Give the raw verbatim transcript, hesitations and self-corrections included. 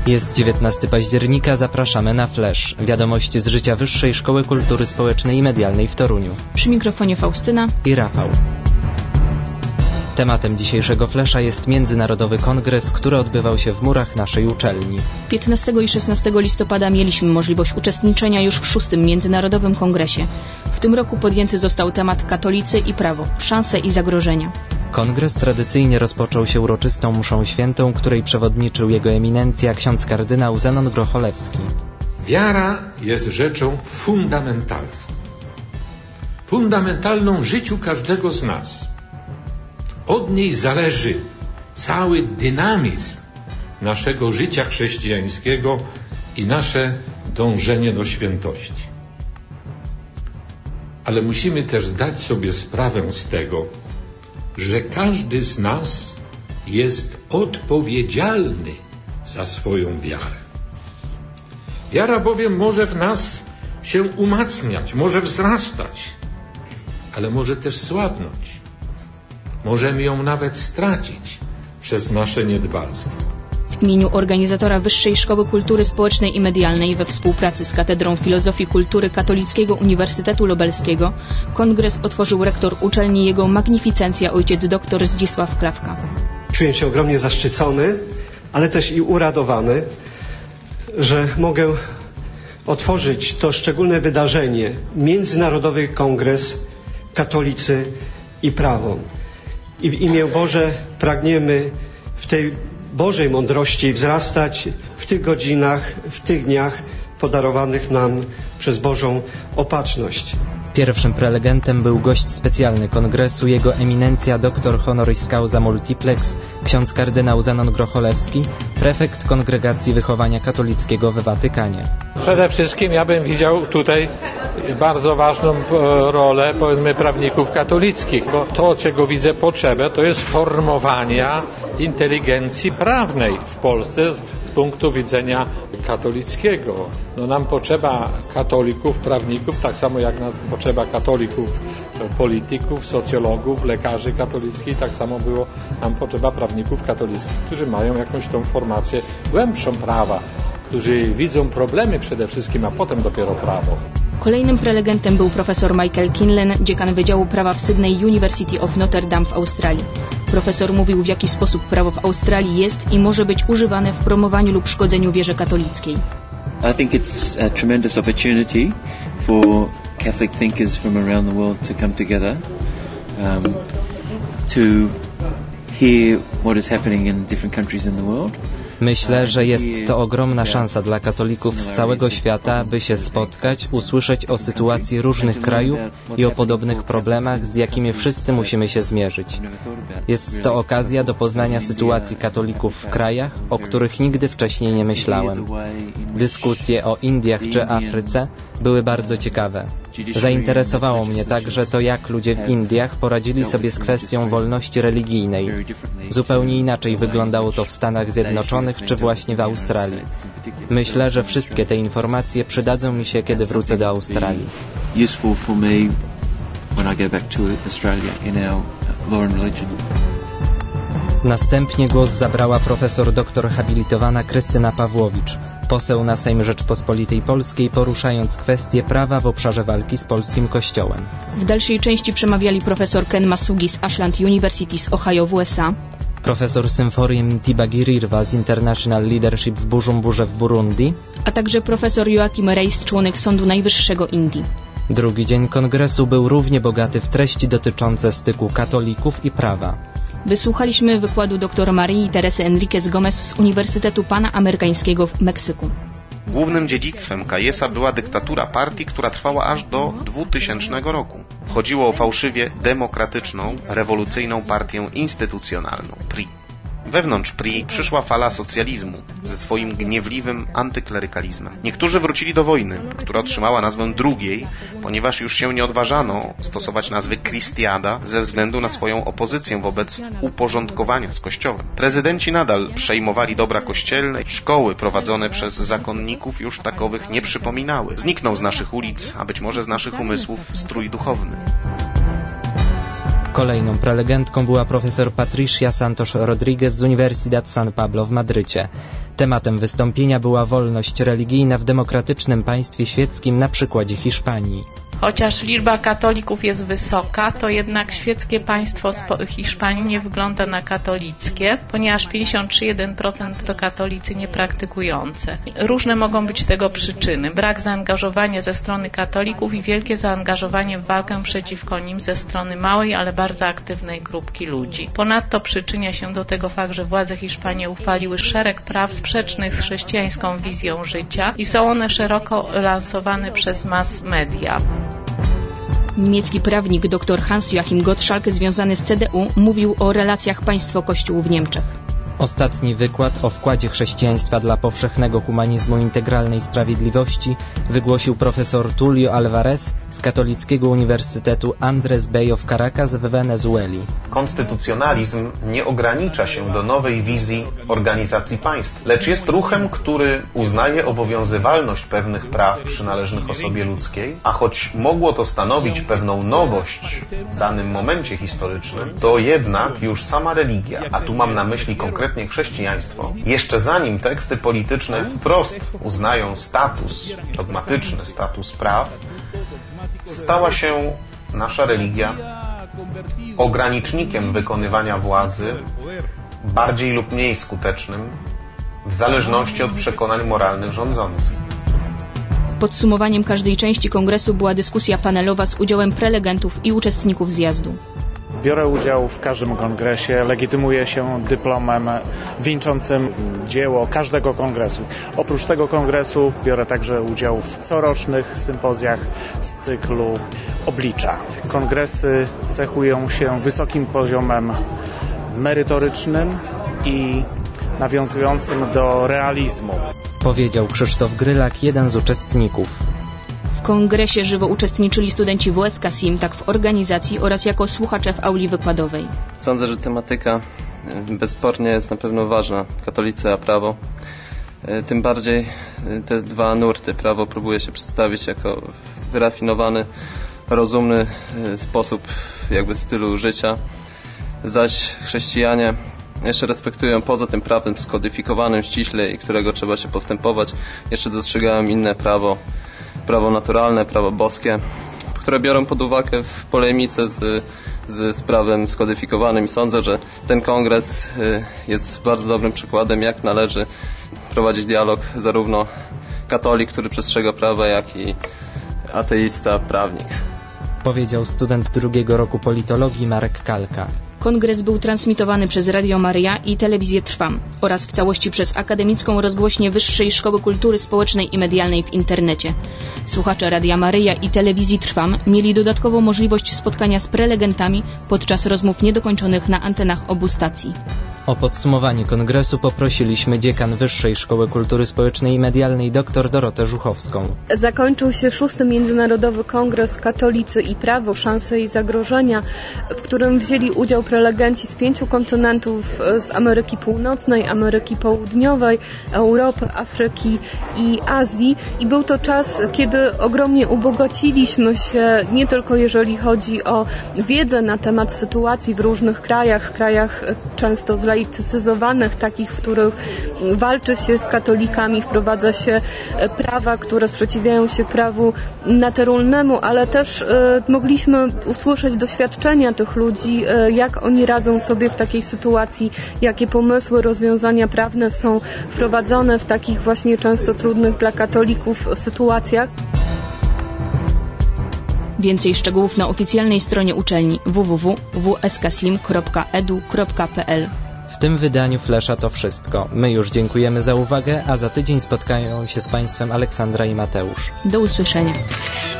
Jest dziewiętnastego października, zapraszamy na Flash. Wiadomości z życia Wyższej Szkoły Kultury Społecznej i Medialnej w Toruniu. Przy mikrofonie Faustyna i Rafał. Tematem dzisiejszego Flasha jest Międzynarodowy Kongres, który odbywał się w murach naszej uczelni. piętnastego i szesnastego listopada mieliśmy możliwość uczestniczenia już w szóstym Międzynarodowym Kongresie. W tym roku podjęty został temat katolicy i prawo, szanse i zagrożenia. Kongres tradycyjnie rozpoczął się uroczystą mszą świętą, której przewodniczył jego eminencja ksiądz kardynał Zenon Grocholewski. Wiara jest rzeczą fundamentalną. Fundamentalną w życiu każdego z nas. Od niej zależy cały dynamizm naszego życia chrześcijańskiego i nasze dążenie do świętości. Ale musimy też zdać sobie sprawę z tego, że każdy z nas jest odpowiedzialny za swoją wiarę. Wiara bowiem może w nas się umacniać, może wzrastać, ale może też słabnąć. Możemy ją nawet stracić przez nasze niedbalstwo. W imieniu organizatora Wyższej Szkoły Kultury Społecznej i Medialnej we współpracy z Katedrą Filozofii i Kultury Katolickiego Uniwersytetu Lubelskiego kongres otworzył rektor uczelni jego magnificencja ojciec dr Zdzisław Klawka. Czuję się ogromnie zaszczycony, ale też i uradowany, że mogę otworzyć to szczególne wydarzenie, Międzynarodowy Kongres Katolicy i Prawo. I w imię Boże pragniemy w tej Bożej mądrości wzrastać w tych godzinach, w tych dniach podarowanych nam przez Bożą opatrzność. Pierwszym prelegentem był gość specjalny kongresu, jego eminencja doktor honoris causa multiplex, ksiądz kardynał Zenon Grocholewski, prefekt Kongregacji Wychowania Katolickiego w Watykanie. Przede wszystkim ja bym widział tutaj bardzo ważną rolę, powiedzmy, prawników katolickich, bo to, czego widzę potrzebę, to jest formowania inteligencji prawnej w Polsce z, z punktu widzenia katolickiego. No nam potrzeba katolików, prawników, tak samo jak nas potrzeba katolików, polityków, socjologów, lekarzy katolickich, tak samo było nam potrzeba prawników katolickich, którzy mają jakąś tą formację głębszą prawa, którzy widzą problemy przede wszystkim, a potem dopiero prawo. Kolejnym prelegentem był profesor Michael Kinlan, dziekan Wydziału Prawa w Sydney University of Notre Dame w Australii. Profesor mówił, w jaki sposób prawo w Australii jest i może być używane w promowaniu lub szkodzeniu wierze katolickiej. I think it's a tremendous opportunity for Catholic thinkers from around the world to come together um, to hear what is happening in different countries in the world. Myślę, że jest to ogromna szansa dla katolików z całego świata, by się spotkać, usłyszeć o sytuacji różnych krajów i o podobnych problemach, z jakimi wszyscy musimy się zmierzyć. Jest to okazja do poznania sytuacji katolików w krajach, o których nigdy wcześniej nie myślałem. Dyskusje o Indiach czy Afryce były bardzo ciekawe. Zainteresowało mnie także to, jak ludzie w Indiach poradzili sobie z kwestią wolności religijnej. Zupełnie inaczej wyglądało to w Stanach Zjednoczonych czy właśnie w Australii. Myślę, że wszystkie te informacje przydadzą mi się, kiedy wrócę do Australii. Następnie głos zabrała profesor doktor habilitowana Krystyna Pawłowicz, poseł na Sejm Rzeczpospolitej Polskiej, poruszając kwestię prawa w obszarze walki z polskim kościołem. W dalszej części przemawiali profesor Ken Masugi z Ashland University z Ohio w U S A, profesor Symphoriem Tibagirirwa z International Leadership w Bujumburze w Burundi, a także profesor Joachim Reis, członek Sądu Najwyższego Indii. Drugi dzień kongresu był równie bogaty w treści dotyczące styku katolików i prawa. Wysłuchaliśmy wykładu dr Marii Teresy Enriquez Gomez z Uniwersytetu Panamerykańskiego w Meksyku. Głównym dziedzictwem Cayesa była dyktatura partii, która trwała aż do dwutysięcznego roku. Chodziło o fałszywie demokratyczną, rewolucyjną partię instytucjonalną, P R I. Wewnątrz P R I przyszła fala socjalizmu ze swoim gniewliwym antyklerykalizmem. Niektórzy wrócili do wojny, która otrzymała nazwę drugiej, ponieważ już się nie odważano stosować nazwy Cristiada ze względu na swoją opozycję wobec uporządkowania z Kościołem. Prezydenci nadal przejmowali dobra kościelne, szkoły prowadzone przez zakonników już takowych nie przypominały. Zniknął z naszych ulic, a być może z naszych umysłów, strój duchowny. Kolejną prelegentką była profesor Patricia Santos Rodriguez z Universidad San Pablo w Madrycie. Tematem wystąpienia była wolność religijna w demokratycznym państwie świeckim na przykładzie Hiszpanii. Chociaż liczba katolików jest wysoka, to jednak świeckie państwo Hiszpanii nie wygląda na katolickie, ponieważ pięćdziesiąt trzy przecinek jeden procent to katolicy niepraktykujący. Różne mogą być tego przyczyny. Brak zaangażowania ze strony katolików i wielkie zaangażowanie w walkę przeciwko nim ze strony małej, ale bardzo aktywnej grupki ludzi. Ponadto przyczynia się do tego fakt, że władze Hiszpanii uchwaliły szereg praw sprzecznych z chrześcijańską wizją życia i są one szeroko lansowane przez mass media. Niemiecki prawnik dr Hans-Joachim Gottschalk związany z C D U mówił o relacjach państwo-kościół w Niemczech. Ostatni wykład o wkładzie chrześcijaństwa dla powszechnego humanizmu integralnej sprawiedliwości wygłosił profesor Tulio Alvarez z Katolickiego Uniwersytetu Andrés Bello w Caracas w Wenezueli. Konstytucjonalizm nie ogranicza się do nowej wizji organizacji państw, lecz jest ruchem, który uznaje obowiązywalność pewnych praw przynależnych osobie ludzkiej, a choć mogło to stanowić pewną nowość w danym momencie historycznym, to jednak już sama religia, a tu mam na myśli konkretnie chrześcijaństwo, jeszcze zanim teksty polityczne wprost uznają status, dogmatyczny status praw, stała się nasza religia ogranicznikiem wykonywania władzy, bardziej lub mniej skutecznym, w zależności od przekonań moralnych rządzących. Podsumowaniem każdej części kongresu była dyskusja panelowa z udziałem prelegentów i uczestników zjazdu. Biorę udział w każdym kongresie, legitymuję się dyplomem wieńczącym dzieło każdego kongresu. Oprócz tego kongresu biorę także udział w corocznych sympozjach z cyklu Oblicza. Kongresy cechują się wysokim poziomem merytorycznym i nawiązującym do realizmu. Powiedział Krzysztof Grylak, jeden z uczestników. W kongresie żywo uczestniczyli studenci W S K S I M, tak w organizacji oraz jako słuchacze w auli wykładowej. Sądzę, że tematyka bezspornie jest na pewno ważna. Katolicy a prawo. Tym bardziej te dwa nurty. Prawo próbuje się przedstawić jako wyrafinowany, rozumny sposób jakby stylu życia. Zaś chrześcijanie jeszcze respektują poza tym prawem skodyfikowanym ściśle i którego trzeba się postępować. Jeszcze dostrzegają inne prawo, prawo naturalne, prawo boskie, które biorą pod uwagę w polemice z, z, z prawem skodyfikowanym i sądzę, że ten kongres jest bardzo dobrym przykładem, jak należy prowadzić dialog zarówno katolik, który przestrzega prawa, jak i ateista, prawnik. Powiedział student drugiego roku politologii Marek Kalka. Kongres był transmitowany przez Radio Maryja i Telewizję Trwam oraz w całości przez akademicką rozgłośnię Wyższej Szkoły Kultury Społecznej i Medialnej w internecie. Słuchacze Radia Maryja i Telewizji Trwam mieli dodatkową możliwość spotkania z prelegentami podczas rozmów niedokończonych na antenach obu stacji. O podsumowanie kongresu poprosiliśmy dziekan Wyższej Szkoły Kultury Społecznej i Medialnej dr Dorotę Żuchowską. Zakończył się szósty Międzynarodowy Kongres Katolicy i Prawo, Szanse i Zagrożenia, w którym wzięli udział prelegenci z pięciu kontynentów, z Ameryki Północnej, Ameryki Południowej, Europy, Afryki i Azji. I był to czas, kiedy ogromnie ubogaciliśmy się, nie tylko jeżeli chodzi o wiedzę na temat sytuacji w różnych krajach, krajach często zlaicyzowanych, takich, w których walczy się z katolikami, wprowadza się prawa, które sprzeciwiają się prawu naturalnemu, ale też e, mogliśmy usłyszeć doświadczenia tych ludzi, e, jak oni radzą sobie w takiej sytuacji, jakie pomysły, rozwiązania prawne są wprowadzone w takich właśnie często trudnych dla katolików sytuacjach. Więcej szczegółów na oficjalnej stronie uczelni w w w kropka w s k sim kropka e d u kropka p l. W tym wydaniu Flesza to wszystko. My już dziękujemy za uwagę, a za tydzień spotkają się z Państwem Aleksandra i Mateusz. Do usłyszenia.